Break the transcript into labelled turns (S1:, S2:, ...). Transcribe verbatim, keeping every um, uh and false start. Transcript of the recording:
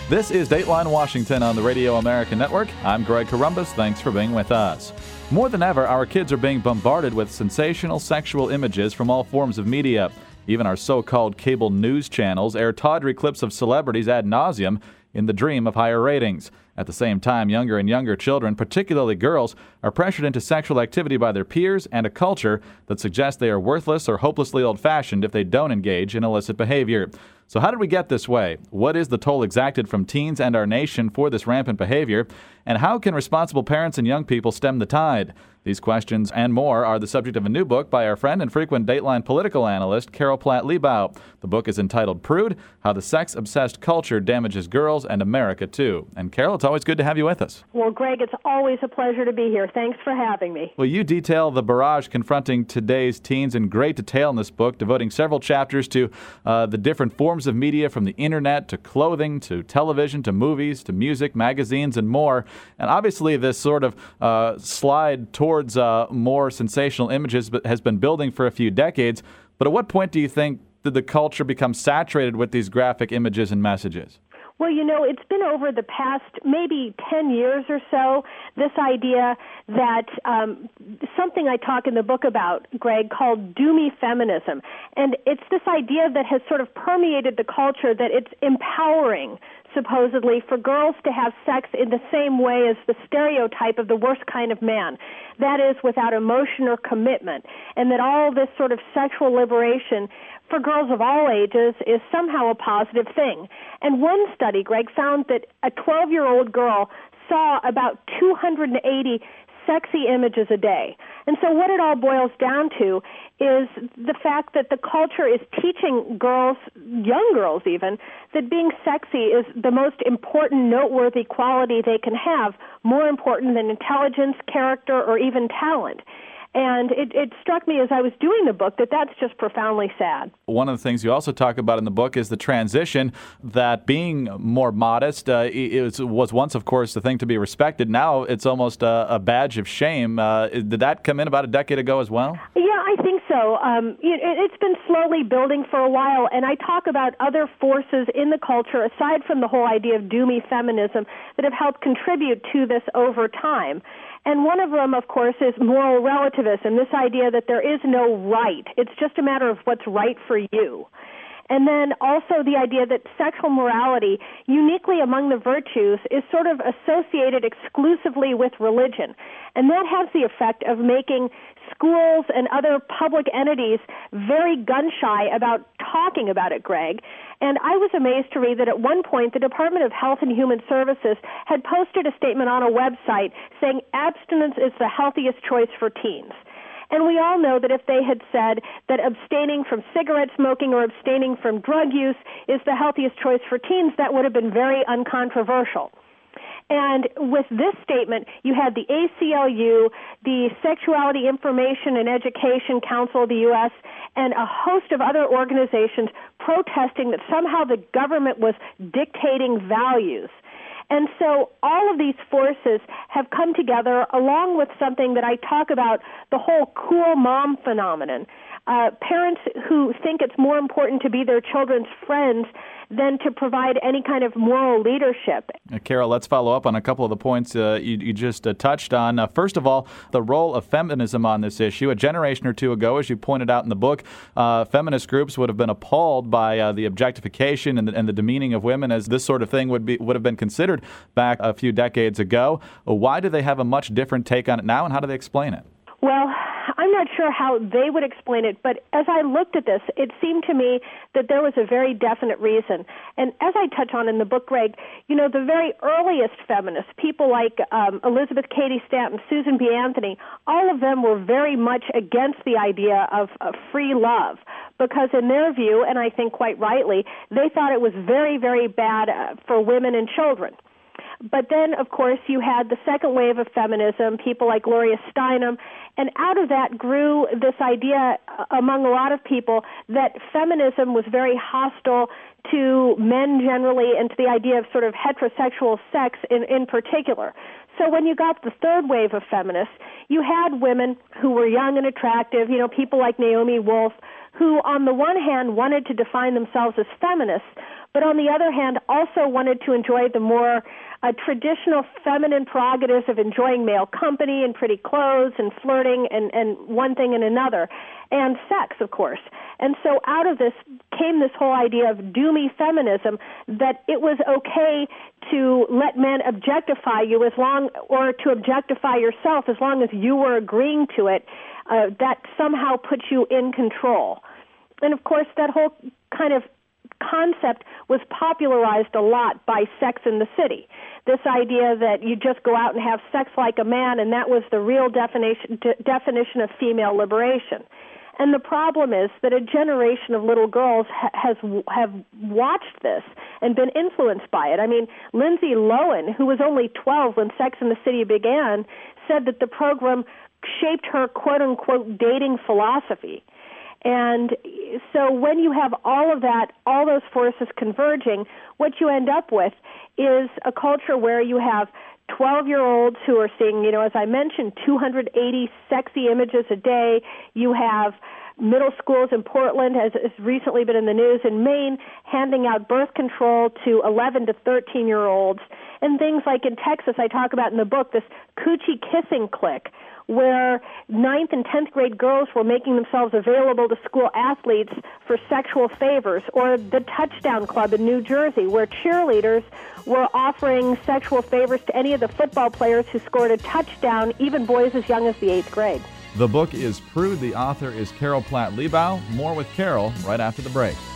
S1: This is Dateline Washington on the Radio American Network. I'm Greg Corombos. Thanks for being with us. More than ever, our kids are being bombarded with sensational sexual images from all forms of media. Even our so-called cable news channels air tawdry clips of celebrities ad nauseum in the dream of higher ratings. At the same time, younger and younger children, particularly girls, are pressured into sexual activity by their peers and a culture that suggests they are worthless or hopelessly old-fashioned if they don't engage in illicit behavior. So how did we get this way? What is the toll exacted from teens and our nation for this rampant behavior? And how can responsible parents and young people stem the tide? These questions and more are the subject of a new book by our friend and frequent Dateline political analyst, Carol Platt-Liebau. The book is entitled Prude, How the Sex-Obsessed Culture Damages Girls and America, Too. And Carol, it's always good to have you with us.
S2: Well, Greg, it's always a pleasure to be here. Thanks for having me.
S1: Well, you detail the barrage confronting today's teens in great detail in this book, devoting several chapters to uh, the different forms of media, from the internet to clothing to television to movies to music, magazines, and more. And obviously this sort of uh, slide towards uh, more sensational images has been building for a few decades. But at what point do you think did the culture become saturated with these graphic images and messages?
S2: Well, you know, it's been over the past maybe ten years or so, this idea that um, something I talk in the book about, Greg, called doomy feminism. And it's this idea that has sort of permeated the culture that it's empowering, supposedly, for girls to have sex in the same way as the stereotype of the worst kind of man. That is, without emotion or commitment. And that all this sort of sexual liberation for girls of all ages is somehow a positive thing. And one study, Greg, found that a twelve-year-old girl saw about two hundred eighty sexy images a day. And so what it all boils down to is the fact that the culture is teaching girls, young girls even, that being sexy is the most important, noteworthy quality they can have, more important than intelligence, character, or even talent. And it, it struck me as I was doing the book that that's just profoundly sad.
S1: One of the things you also talk about in the book is the transition, that being more modest uh, is, was once, of course, the thing to be respected. Now it's almost a, a badge of shame. Uh, did that come in about a decade ago as well?
S2: Yeah, I think so. Um, it, it's been slowly building for a while, and I talk about other forces in the culture, aside from the whole idea of doomy feminism, that have helped contribute to this over time. And one of them, of course, is moral relativism, this idea that there is no right. It's just a matter of what's right for you. And then also the idea that sexual morality, uniquely among the virtues, is sort of associated exclusively with religion. And that has the effect of making schools and other public entities very gun-shy about talking about it, Greg. And I was amazed to read that at one point the Department of Health and Human Services had posted a statement on a website saying abstinence is the healthiest choice for teens. And we all know that if they had said that abstaining from cigarette smoking or abstaining from drug use is the healthiest choice for teens, that would have been very uncontroversial. And with this statement, you had the A C L U, the Sexuality Information and Education Council of the U S, and a host of other organizations protesting that somehow the government was dictating values. And so all of these forces have come together along with something that I talk about, the whole cool mom phenomenon. Uh, parents who think it's more important to be their children's friends than to provide any kind of moral leadership.
S1: Uh, Carol, let's follow up on a couple of the points uh, you, you just uh, touched on. Uh, first of all, the role of feminism on this issue. A generation or two ago, as you pointed out in the book, uh, feminist groups would have been appalled by uh, the objectification and the, and the demeaning of women, as this sort of thing would be would have been considered back a few decades ago. Why do they have a much different take on it now, and how do they explain it?
S2: Well, I'm not sure how they would explain it, but as I looked at this, it seemed to me that there was a very definite reason. And as I touch on in the book, Greg, you know, the very earliest feminists, people like um, Elizabeth Cady Stanton, Susan B. Anthony, all of them were very much against the idea of, of free love, because in their view, and I think quite rightly, they thought it was very, very bad uh, for women and children. But then, of course, you had the second wave of feminism, people like Gloria Steinem, and out of that grew this idea among a lot of people that feminism was very hostile to men generally and to the idea of sort of heterosexual sex in, in particular. So when you got the third wave of feminists, you had women who were young and attractive, you know, people like Naomi Wolf, who on the one hand wanted to define themselves as feminists, but on the other hand, also wanted to enjoy the more uh, traditional feminine prerogatives of enjoying male company and pretty clothes and flirting and, and one thing and another, and sex, of course. And so out of this came this whole idea of doomy feminism, that it was okay to let men objectify you as long, or to objectify yourself as long as you were agreeing to it. Uh, that somehow puts you in control. And of course, that whole kind of concept was popularized a lot by Sex and the City. This idea that you just go out and have sex like a man, and that was the real definition de- definition of female liberation. And the problem is that a generation of little girls ha- has have watched this and been influenced by it. I mean, Lindsay Lohan, who was only twelve when Sex and the City began, said that the program shaped her quote-unquote dating philosophy. And so when you have all of that, all those forces converging, what you end up with is a culture where you have twelve-year-olds who are seeing, you know, as I mentioned, two hundred eighty sexy images a day. You have middle schools in Portland, has, has recently been in the news, in Maine, handing out birth control to eleven to thirteen-year-olds. And things like in Texas, I talk about in the book, this coochie kissing clique, where ninth and tenth grade girls were making themselves available to school athletes for sexual favors, or the Touchdown Club in New Jersey, where cheerleaders were offering sexual favors to any of the football players who scored a touchdown, even boys as young as the eighth grade.
S1: The book is Prude. The author is Carol Platt Liebau. More with Carol right after the break.